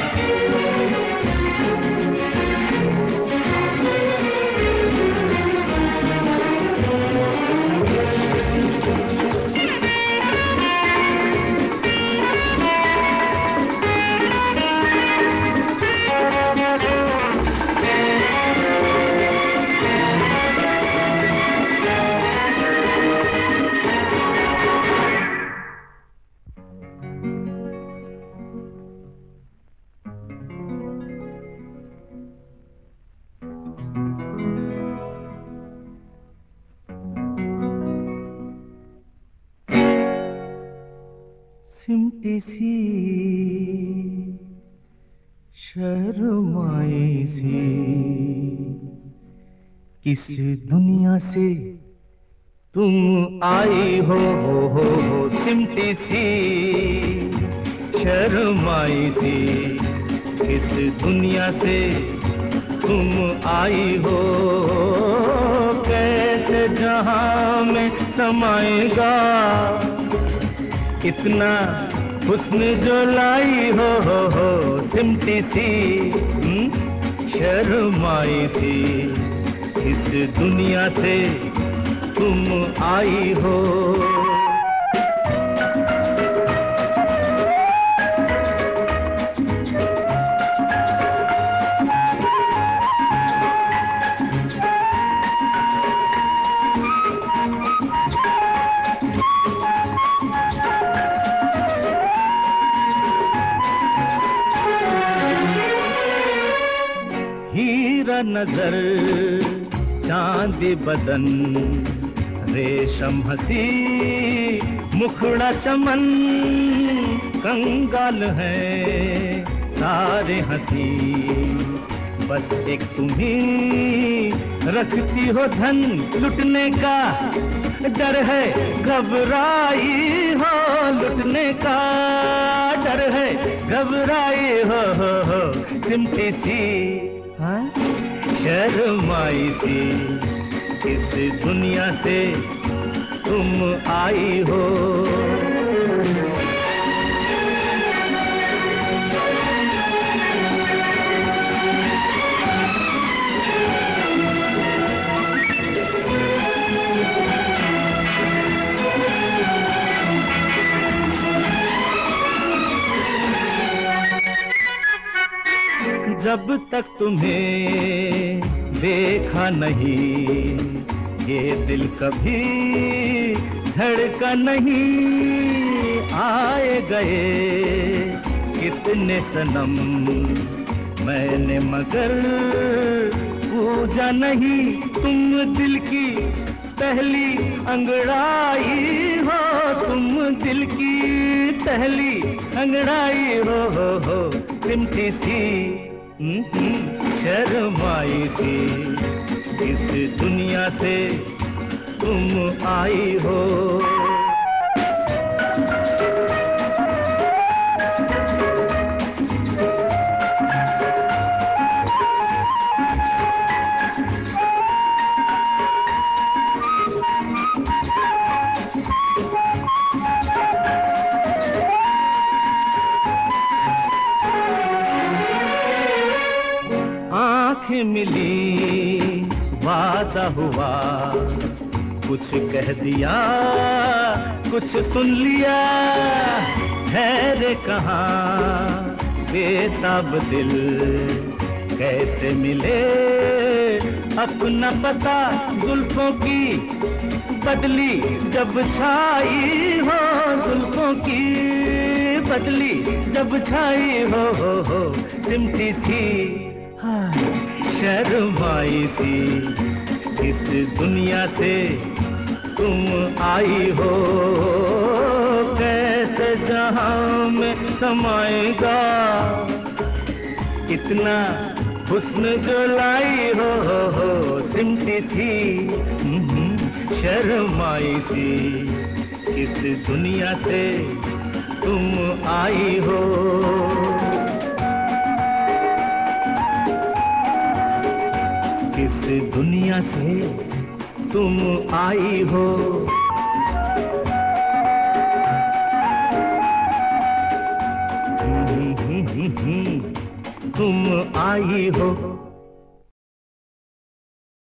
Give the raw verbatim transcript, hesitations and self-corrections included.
सिमटी सी शर्माई सी किस दुनिया से तुम आई हो, हो, हो, हो सिमटी सी शर्माई सी किस दुनिया से तुम आई हो। कैसे जहां में समाएगा इतना हुस्न जो लाई हो, हो, हो सिमटी सी शर्माई सी इस दुनिया से तुम आई हो। हीरा नजर चांद बदन रेशम हंसी मुखड़ा चमन कंगाल है सारे हंसी बस एक तुम्ही रखती हो धन लुटने का डर है घबराई हो लुटने का डर है घबराई हो, हो, हो सिमटी सी शर्माई सी इस दुनिया से तुम आई हो। जब तक तुम्हें देखा नहीं ये दिल कभी धड़का नहीं। आए गए कितने सनम मैंने मगर पूजा नहीं। तुम दिल की पहली अंगड़ाई हो तुम दिल की पहली अंगड़ाई हो, हो, हो सिमटी सी शर्माई सी इस दुनिया से तुम आई हो। आँखें मिली वादा हुआ कुछ कह दिया कुछ सुन लिया है रे कहाँ बेताब दिल कैसे मिले अपना पता जुल्फों की बदली जब छाई हो जुल्फों की बदली जब छाई हो, हो, हो सिमटी सी शर्माई सी इस दुनिया से तुम आई हो। कैसे जहां में समाएगा इतना हुस्न जो लाई हो, हो, हो सिमटी सी शर्माई सी इस दुनिया से तुम आई हो। इस दुनिया से तुम आई हो। हम्म हम्म हम्म हम्म आई हो।